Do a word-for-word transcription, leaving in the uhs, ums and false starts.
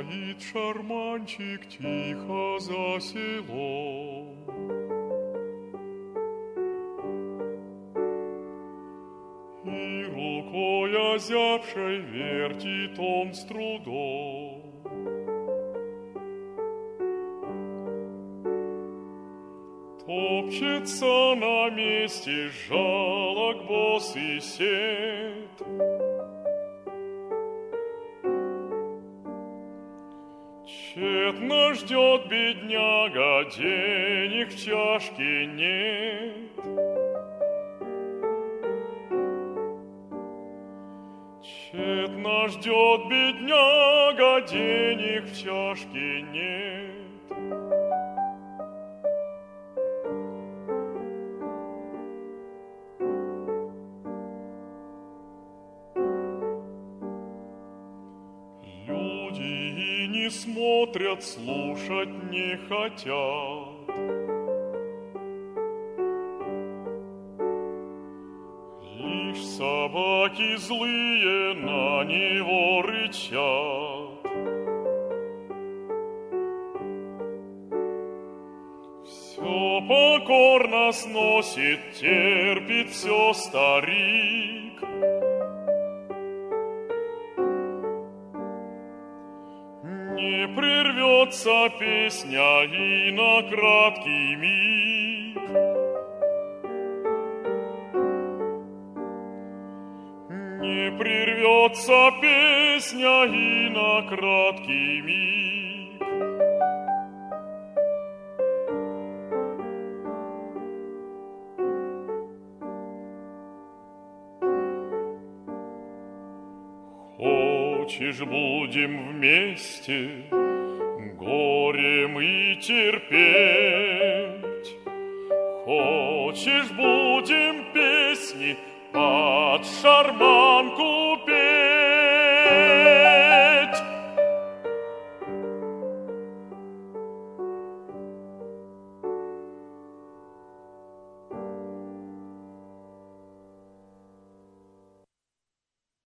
Стоит шарманчик тихо за селом. И рукой озябшей вертит он с трудом. Топчется на месте жалок босый сет. Тщетно ждет бедняга, денег в чашке нет. Тщетно ждет бедняга, денег в чашке нет. Смотрят, слушать не хотят. Лишь собаки злые на него рычат. Все покорно сносит, терпит все старик. Не прервется песня и на краткий миг. Не прервется песня и на краткий миг. Хочешь, будем вместе горе мы терпеть? Хочешь, будем песни под шарманку